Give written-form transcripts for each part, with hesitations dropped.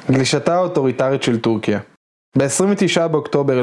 גלישתה האוטוריטרית של טורקיה. ב-29 באוקטובר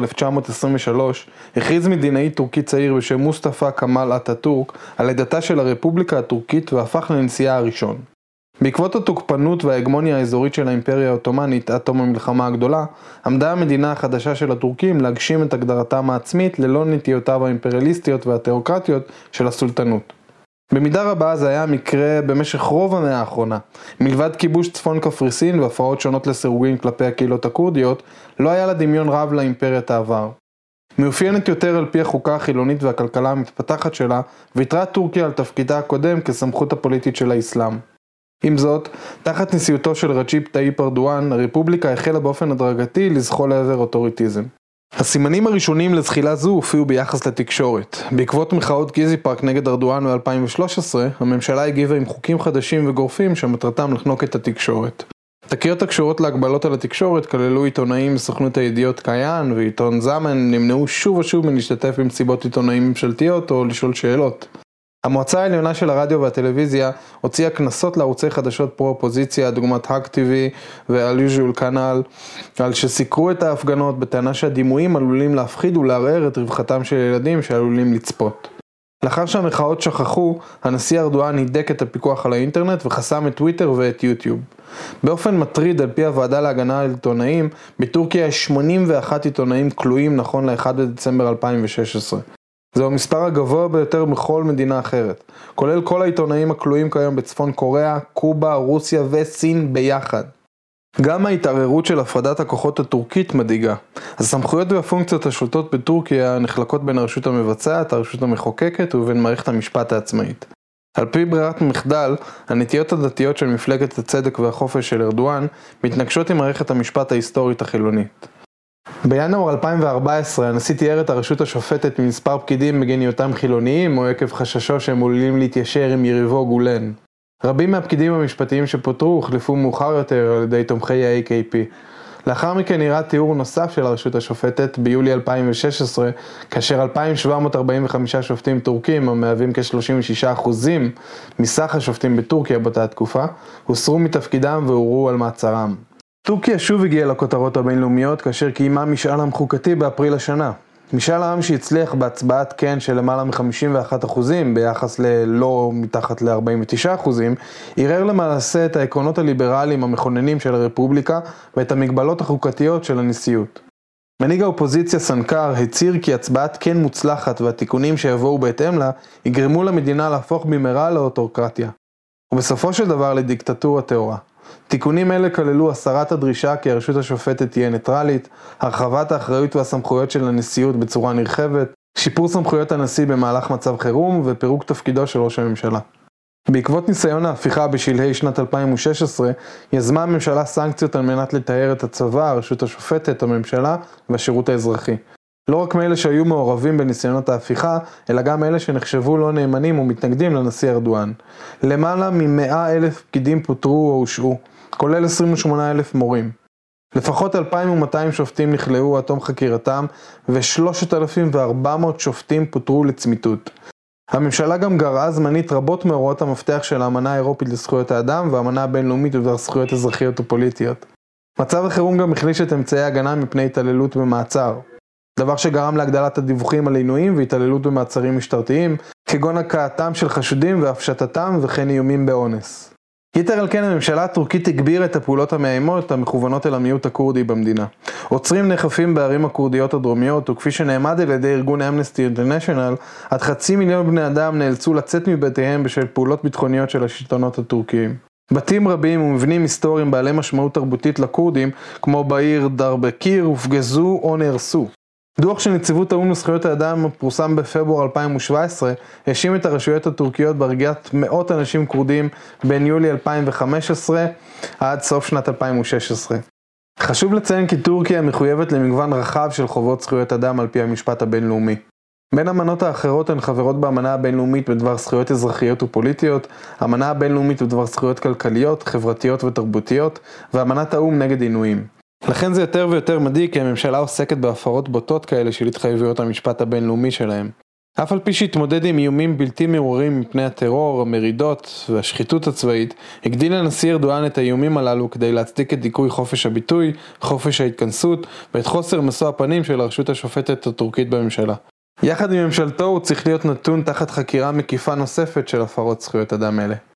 1923 הכריז מדינאי טורקי צעיר בשם מוסטפא כמאל אטאטורק על לידתה של הרפובליקה הטורקית והפך לנשיאה הראשון. בעקבות התוקפנות וההגמוניה האזורית של האימפריה העות'מאנית עד תום המלחמה הגדולה, עמדה המדינה החדשה של הטורקים להגשים את הגדרתם העצמית ללא נטיותיו האימפריאליסטיות והתיאוקרטיות של הסולטנות. במידה רבה זה היה המקרה במשך רוב המאה האחרונה. מלבד כיבוש צפון קפריסין והפרעות שונות לסירוגין כלפי הקהילות הקורדיות, לא היה לה דמיון רב לאימפריית העבר. מאופיינת יותר על פי החוקה החילונית והכלכלה המתפתחת שלה, ויתרה טורקיה על תפקידה הקודם כסמכות הפוליטית של האסלאם. עם זאת, תחת נשיאותו של רג'יפ טאיפ ארדואן, הרפובליקה החלה באופן הדרגתי לזחול לעבר אוטוריטיזם. הסימנים הראשונים לזחילה זו הופיעו ביחס לתקשורת. בעקבות מחאות גיזי פארק נגד ארדואן ב-2013, הממשלה הגיבה עם חוקים חדשים וגורפים שמטרתם לחנוק את התקשורת. תקריות הקשורות להגבלות על התקשורת כללו עיתונאים מסוכנות הידיעות קיין ועיתון זמן נמנעו שוב ושוב מלהשתתף במסיבות עיתונאים ממשלתיות או לשאול שאלות. המועצה העליונה של הרדיו והטלוויזיה הוציאה כנסות לערוצי חדשות פרו-אופוזיציה, דוגמת האק טיווי ואל-יוז'ול קנל, על שסיקרו את ההפגנות בטענה שהדימויים עלולים להפחיד ולערער את רווחתם של ילדים שעלולים לצפות. לאחר שהמחאות שכחו, הנשיא ארדואן הידק את הפיקוח על האינטרנט וחסם את טוויטר ואת יוטיוב. באופן מטריד, על פי הוועדה להגנה על עיתונאים, בטורקיה יש 81 עיתונאים כלואים נכון ל-1 בדצמבר 2016. זהו המספר הגבוה ביותר בכל מדינה אחרת, כולל כל העיתונאים הכלואים כיום בצפון קוריאה, קובה, רוסיה וסין ביחד. גם ההתערערות של הפרדת הכוחות הטורקית מדאיגה. הסמכויות והפונקציות השולטות בטורקיה נחלקות בין הרשות המבצעת, הרשות המחוקקת ובין מערכת המשפט העצמאית. על פי ברירת מחדל, הנטיות הדתיות של מפלגת הצדק והחופש של ארדואן מתנגשות עם מערכת המשפט ההיסטורית החילונית. בינואר 2014 הנשיא תיאר את הרשות השופטת ממספר פקידים בגין היותם חילוניים או עקב חששו שהם עלולים להתיישר עם יריבו גולן. רבים מהפקידים המשפטיים שפוטרו הוחלפו מאוחר יותר על ידי תומכי ה-AKP. לאחר מכן נראה תיאור נוסף של הרשות השופטת ביולי 2016, כאשר 2,745 שופטים טורקים, המהווים כ-36% מסך השופטים בטורקיה באותה תקופה, הוסרו מתפקידם והורו על מעצרם. טורקיה שוב הגיעה לכותרות הבינלאומיות כאשר קיימה משאל עם חוקתי באפריל השנה. משאל העם שהצליח בהצבעת כן של למעלה מ-51% ביחס ללא מתחת ל-49%, ערער למעשה את העקרונות הליברליים המכוננים של הרפובליקה ואת המגבלות החוקתיות של הנשיאות. מנהיג האופוזיציה סנקר הצהיר כי הצבעת כן מוצלחת והתיקונים שיבואו בהתאם לה יגרמו למדינה להפוך במהרה לאוטוקרטיה, ובסופו של דבר לדיקטטורה טהורה. תיקונים אלה כללו הסרת הדרישה כי הרשות השופטת תהיה ניטרלית, הרחבת האחריות והסמכויות של הנשיאות בצורה נרחבת, שיפור סמכויות הנשיא במהלך מצב חירום ופירוק תפקידו של ראש הממשלה. בעקבות ניסיון ההפיכה בשלהי שנת 2016, יזמה הממשלה סנקציות על מנת לטהר את הצבא, הרשות השופטת, הממשלה והשירות האזרחי. לא רק מאלה שהיו מעורבים בניסיונות ההפיכה, אלא גם אלה שנחשבו לא נאמנים ומתנגדים לנשיא ארדואן. למעלה מ-100,000 פקידים פוטרו או הושעו, כולל 28,000 מורים. לפחות 2,200 שופטים נכלאו עד תום חקירתם, ו3,400 שופטים פוטרו לצמיתות. הממשלה גם גרעה זמנית רבות מהוראות המפתח של האמנה האירופית לזכויות האדם והאמנה הבינלאומית בדבר זכויות אזרחיות ופוליטיות. מצב החירום גם החליש את אמצעי הגנה מפני התעללות במעצר. דבר שגרם להגדלת הדיווחים על עינויים והתעללות במעצרים משטרתיים, כגון הקעתם של חשודים והפשטתם וכן איומים באונס. יתר על כן, הממשלה הטורקית הגבירה את הפעולות המאיימות המכוונות אל המיעוט הקורדי במדינה. עוצרים נאכפים בערים הקורדיות הדרומיות, וכפי שנעמד על ידי ארגון אמנסטי אינטרנשיונל, עד 500,000 בני אדם נאלצו לצאת מבתיהם בשל פעולות ביטחוניות של השלטונות הטורקיים. בתים רבים ומבנים היסטוריים בעלי משמעות תרבותית לקורדים, כמו בעיר דרבקיר, הופגזו או נהרסו. דוח של נציבות האו"ם לזכויות האדם פורסם בפברואר 2017, האשים את הרשויות הטורקיות בהריגת מאות אנשים קורדים בין יולי 2015 עד סוף שנת 2016. חשוב לציין כי טורקיה מחויבת למגוון רחב של חובות זכויות אדם על פי המשפט הבינלאומי. בין המנות האחרות הן חברות באמנה הבינלאומית בדבר זכויות אזרחיות ופוליטיות, אמנה הבינלאומית בדבר זכויות כלכליות, חברתיות ותרבותיות, ואמנת האו"ם נגד עינויים. לכן זה יותר ויותר מדאיג כי הממשלה עוסקת בהפרות בוטות כאלה של התחייבויות המשפט הבינלאומי שלהם. אף על פי שהתמודד עם איומים בלתי מעורערים מפני הטרור, המרידות והשחיתות הצבאית, הגדיל הנשיא ארדואן את האיומים הללו כדי להצדיק את דיכוי חופש הביטוי, חופש ההתכנסות ואת חוסר משוא הפנים של הרשות השופטת הטורקית בממשלה. יחד עם ממשלתו הוא צריך להיות נתון תחת חקירה מקיפה נוספת של הפרות זכויות אדם אלה.